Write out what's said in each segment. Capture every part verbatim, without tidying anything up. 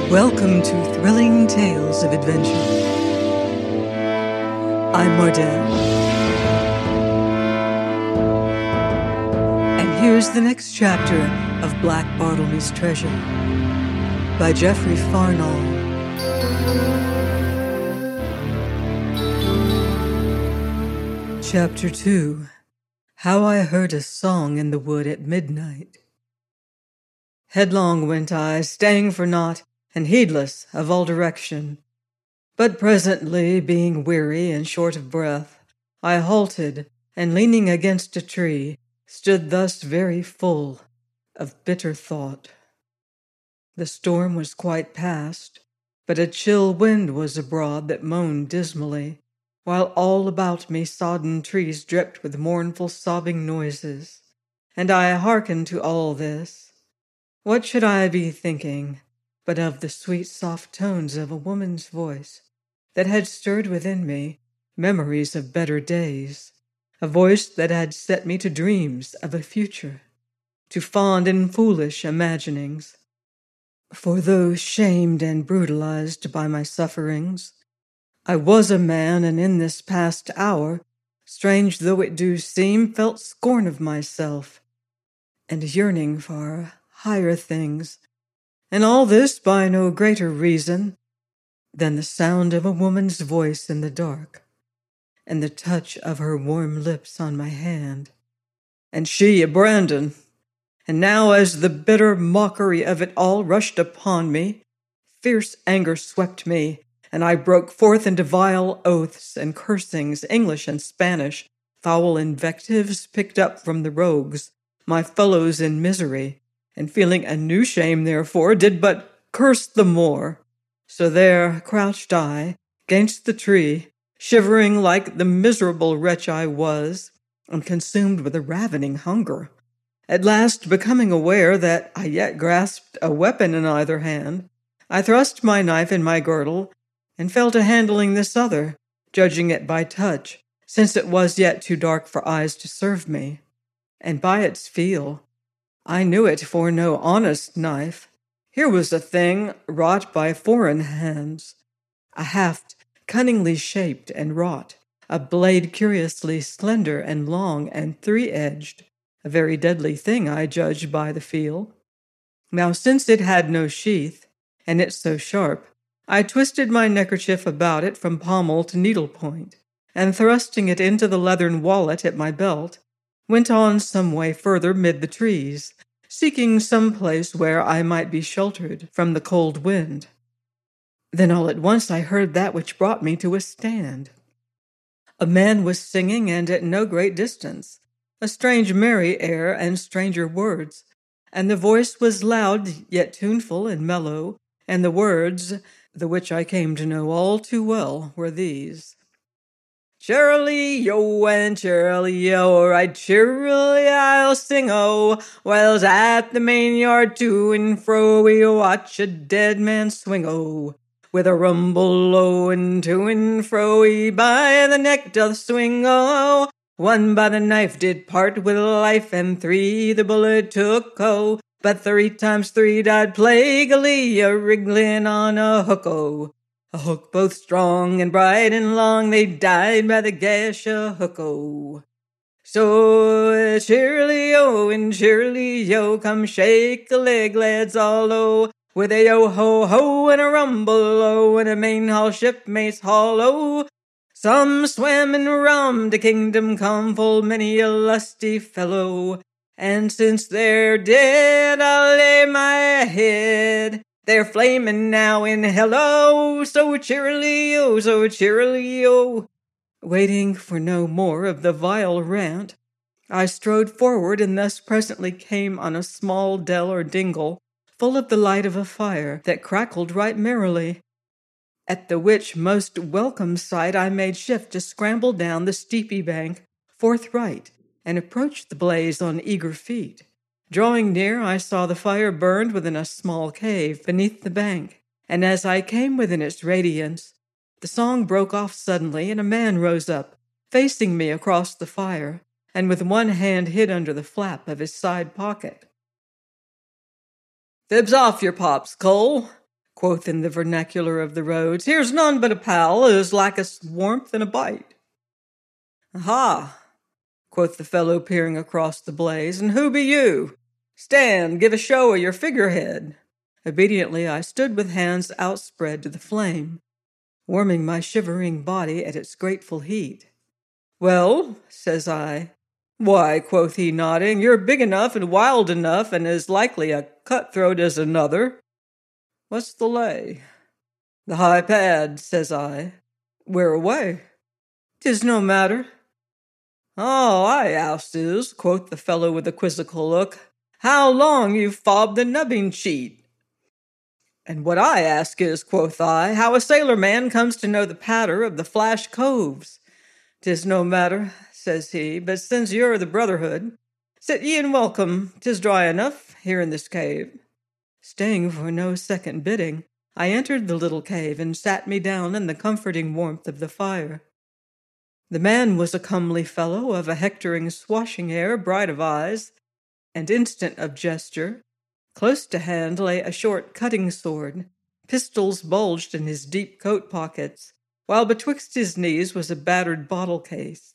Welcome to Thrilling Tales of Adventure. I'm Mardell. And here's the next chapter of Black Bartlemy's Treasure by Geoffrey Farnall. Chapter two. How I Heard a Song in the Wood at Midnight. Headlong went I, staying for naught, and heedless of all direction. But presently, being weary and short of breath, I halted, and leaning against a tree, stood thus very full of bitter thought. The storm was quite past, but a chill wind was abroad that moaned dismally, while all about me sodden trees dripped with mournful sobbing noises. And I hearkened to all this. What should I be thinking but of the sweet soft tones of a woman's voice that had stirred within me memories of better days, a voice that had set me to dreams of a future, to fond and foolish imaginings. For though shamed and brutalized by my sufferings, I was a man, and in this past hour, strange though it do seem, felt scorn of myself, and yearning for higher things, and all this by no greater reason than the sound of a woman's voice in the dark, and the touch of her warm lips on my hand. And she a Brandon! And now as the bitter mockery of it all rushed upon me, fierce anger swept me, and I broke forth into vile oaths and cursings, English and Spanish, foul invectives picked up from the rogues, my fellows in misery, and feeling a new shame therefore, did but curse the more. So there crouched I, gainst the tree, shivering like the miserable wretch I was, and consumed with a ravening hunger. At last, becoming aware that I yet grasped a weapon in either hand, I thrust my knife in my girdle, and fell to handling this other, judging it by touch, since it was yet too dark for eyes to serve me. And by its feel, I knew it for no honest knife. Here was a thing wrought by foreign hands, a haft cunningly shaped and wrought, a blade curiously slender and long and three-edged, a very deadly thing, I judged by the feel. Now since it had no sheath, and it so sharp, I twisted my neckerchief about it from pommel to needle-point, and thrusting it into the leathern wallet at my belt, went on some way further mid the trees, seeking some place where I might be sheltered from the cold wind. Then all at once I heard that which brought me to a stand. A man was singing, and at no great distance, a strange merry air and stranger words, and the voice was loud yet tuneful and mellow, and the words, the which I came to know all too well, were these: Cheerily-yo and cheerily-yo, right cheerily I'll sing-o, whiles at the main yard to and fro we watch a dead man swing-o. With a rumble-o and to and fro he by the neck doth swing-o. One by the knife did part with life, and three the bullet took-o. But three times three died plaguily, a-wriggling on a hook-o. A hook both strong and bright and long, they died by the gash a hook-o. So cheerily-o and cheerily-yo, come shake a leg, lads, all-o, with a yo-ho-ho and a rumble-o, and a main-haul shipmates haul-o. Some swam in rum to kingdom come, full many a lusty fellow, and since they're dead I'll lay my head they're flaming now in hell-o, so cheerily-o, so cheerily-o. Waiting for no more of the vile rant, I strode forward, and thus presently came on a small dell or dingle, full of the light of a fire that crackled right merrily. At the which most welcome sight I made shift to scramble down the steepy bank forthright, and approach the blaze on eager feet. Drawing near, I saw the fire burned within a small cave beneath the bank, and as I came within its radiance, the song broke off suddenly, and a man rose up, facing me across the fire, and with one hand hid under the flap of his side pocket. "Fibs off your pops, Cole," quoth in the vernacular of the roads, here's none but a pal as lacketh warmth and a bite. Aha, quoth the fellow peering across the blaze, and who be you? Stand, give a show of your figurehead. Obediently I stood with hands outspread to the flame, warming my shivering body at its grateful heat. Well, says I. Why, quoth he, nodding, you're big enough and wild enough and as likely a cutthroat as another. What's the lay? The high pad, says I. Where away? 'Tis no matter. Oh, I ask is, quoth the fellow with a quizzical look, how long you've fobbed the nubbing cheat? And what I ask is, quoth I, how a sailor man comes to know the patter of the flash coves. 'Tis no matter, says he, but since you're the brotherhood, sit ye and welcome, 'tis dry enough here in this cave. Staying for no second bidding, I entered the little cave and sat me down in the comforting warmth of the fire. The man was a comely fellow of a hectoring swashing air, bright of eyes, and instant of gesture. Close to hand lay a short cutting sword, pistols bulged in his deep coat pockets, while betwixt his knees was a battered bottle case.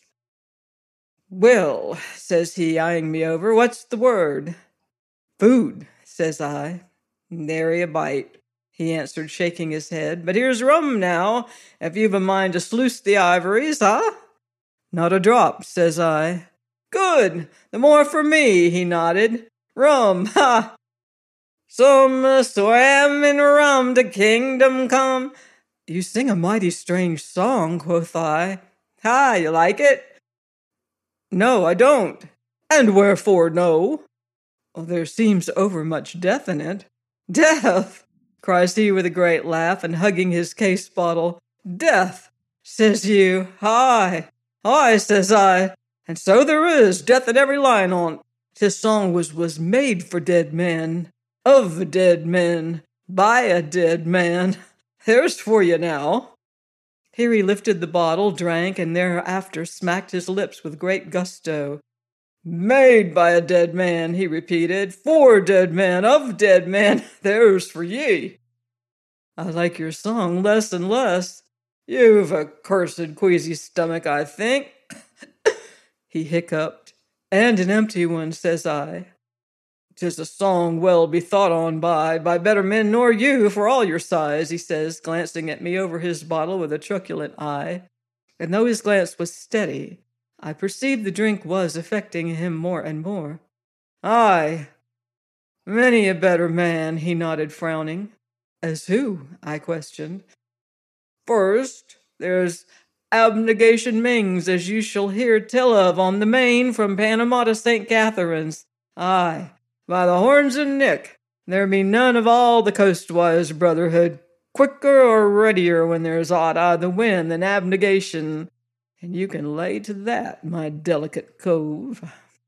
Well, says he, eyeing me over, what's the word? Food, says I. Nary a bite, he answered, shaking his head. But here's rum now, if you've a mind to sluice the ivories, huh? Not a drop, says I. Good, the more for me, he nodded. Rum, ha! Some swam in rum to kingdom come. You sing a mighty strange song, quoth I. Ha, you like it? No, I don't. And wherefore no? Well, there seems overmuch death in it. Death, cries he with a great laugh, and hugging his case bottle. Death, says you. Aye, aye, says I. And so there is, death in every line on't. This song was, was made for dead men, of dead men, by a dead man. There's for you now. Here he lifted the bottle, drank, and thereafter smacked his lips with great gusto. Made by a dead man, he repeated, for dead men, of dead men, there's for ye. I like your song less and less. You've a cursed queasy stomach, I think. He hiccuped. And an empty one, says I. 'Tis a song well bethought on by, by better men nor you, for all your size, he says, glancing at me over his bottle with a truculent eye. And though his glance was steady, I perceived the drink was affecting him more and more. Aye, many a better man, he nodded, frowning. As who? I questioned. First, there's Abnegation Mings, as you shall hear tell of on the main from Panama to Saint Catherine's. Aye, by the horns of Nick, there be none of all the coastwise brotherhood quicker or readier when there's aught i' the wind than Abnegation, and you can lay to that, my delicate cove.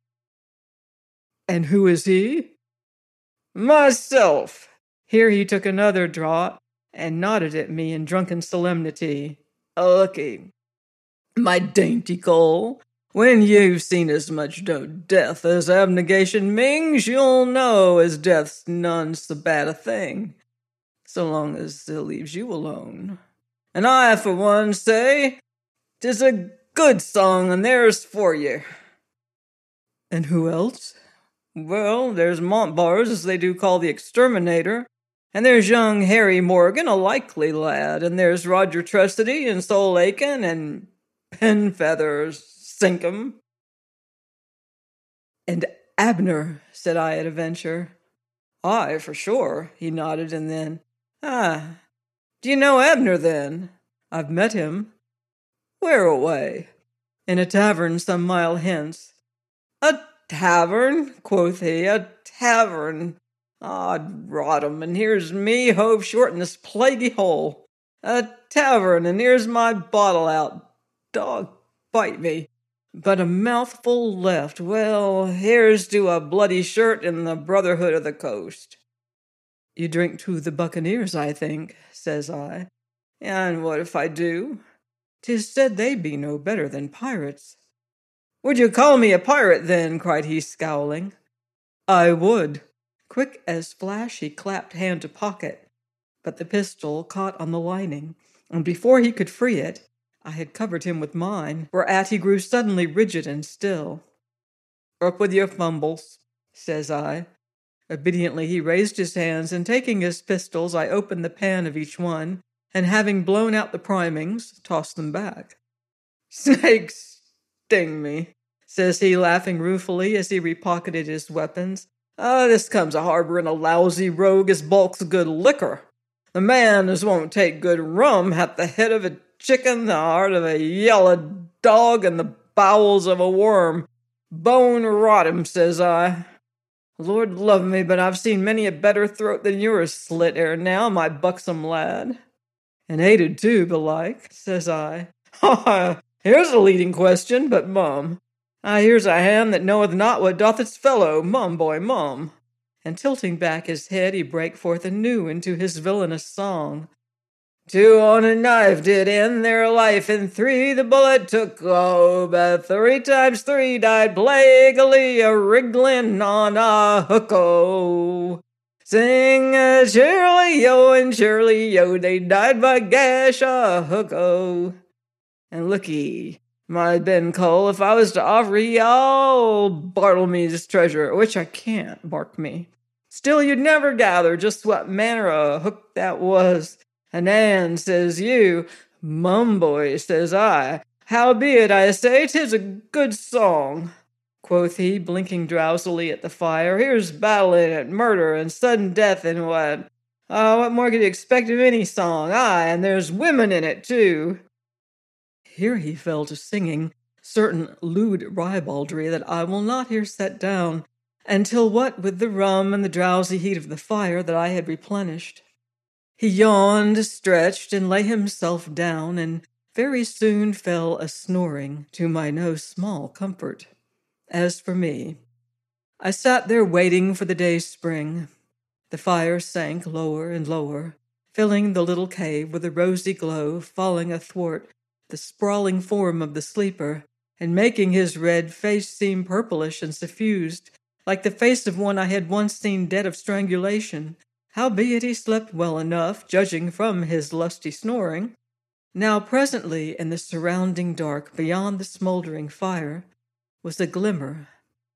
And who is he? Myself. Here he took another draught and nodded at me in drunken solemnity. Look'ee, my dainty coal, when you've seen as much no death as Abnegation Mings, you'll know as death's none so bad a thing, so long as it leaves you alone. And I, for one, say, 'tis a good song, and there's for you. And who else? Well, there's Montbars, as they do call the exterminator, and there's young Harry Morgan, a likely lad, and there's Roger Tressady and Sol Aiken, and Penfeather Sinkum. And Abner, said I at a venture. Aye, for sure, he nodded, and then, ah, do you know Abner, then? I've met him. Where away? In a tavern some mile hence. A tavern, quoth he, a tavern. Od rot 'em, and here's me hove short in this plaguey hole. A tavern, and here's my bottle out. Dog bite me. But a mouthful left. Well, here's to a bloody shirt in the brotherhood of the coast. You drink to the buccaneers, I think, says I. And what if I do? 'Tis said they be no better than pirates. Would you call me a pirate, then? Cried he, scowling. I would. Quick as flash he clapped hand to pocket. but the pistol caught on the lining, and before he could free it, I had covered him with mine, whereat he grew suddenly rigid and still. "Up with your fumbles," says I. Obediently he raised his hands, and taking his pistols, I opened the pan of each one, and having blown out the primings, tossed them back. "Snakes sting me," says he, laughing ruefully as he repocketed his weapons. "Ah, this comes of harboring a lousy rogue as balks good liquor. The man as won't take good rum hath the head of a chicken, the heart of a yellow dog, and the bowels of a worm. Bone rot him," says I. "Lord love me, but I've seen many a better throat than yours slit ere now, my buxom lad." "And aided too, belike," says I. "Ha ha! Here's a leading question, but mum. Ah, here's a hand that knoweth not what doth its fellow, mum, boy, mum." And tilting back his head, he brake forth anew into his villainous song. "Two on a knife did end their life, and three the bullet took, oh, but three times three died plaguily a-wriggling on a hook, oh. Sing a cheerily, yo, and cheerily, yo, they died by gash a hook, oh. And look'ee, my Ben Cole, if I was to offer ye all Bartlemy's treasure, which I can't, mark me, still you'd never gather just what manner o' hook that was. Anan, says you. Mum, boy, says I. Howbeit, I say, 'tis a good song," quoth he, blinking drowsily at the fire. "Here's battle in it, murder and sudden death, and what? Ah, uh, what more could you expect of any song? Aye, and there's women in it, too." Here he fell to singing certain lewd ribaldry that I will not here set down, until what with the rum and the drowsy heat of the fire that I had replenished, he yawned, stretched, and lay himself down, and very soon fell a-snoring, to my no small comfort. As for me, I sat there waiting for the day's spring. The fire sank lower and lower, filling the little cave with a rosy glow, falling athwart the sprawling form of the sleeper, and making his red face seem purplish and suffused, like the face of one I had once seen dead of strangulation. Howbeit he slept well enough, judging from his lusty snoring. Now presently, in the surrounding dark, beyond the smouldering fire, was a glimmer,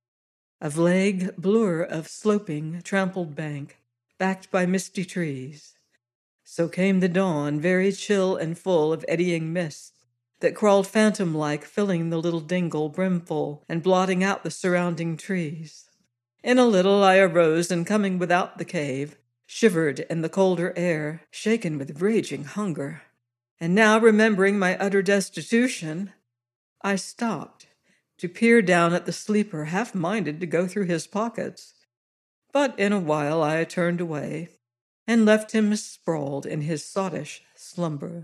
a vague blur of sloping, trampled bank, backed by misty trees. So came the dawn, very chill and full of eddying mist, that crawled phantom-like, filling the little dingle brimful, and blotting out the surrounding trees. In a little I arose, and coming without the cave, shivered in the colder air, shaken with raging hunger. And now, remembering my utter destitution, I stopped to peer down at the sleeper, half-minded to go through his pockets. But in a while I turned away, and left him sprawled in his sottish slumber.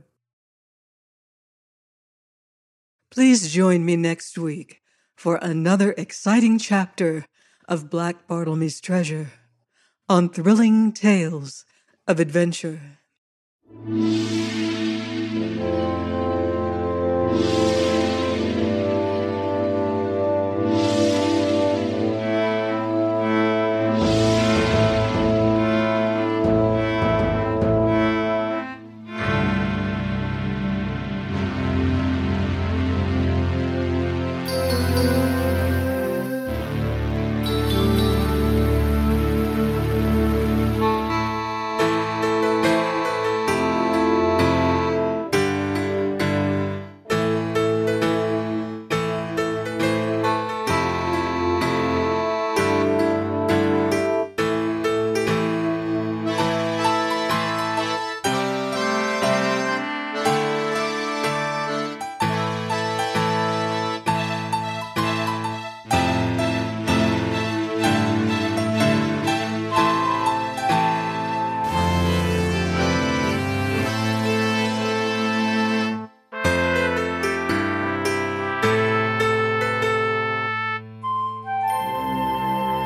Please join me next week for another exciting chapter of Black Bartlemy's Treasure on Thrilling Tales of Adventure.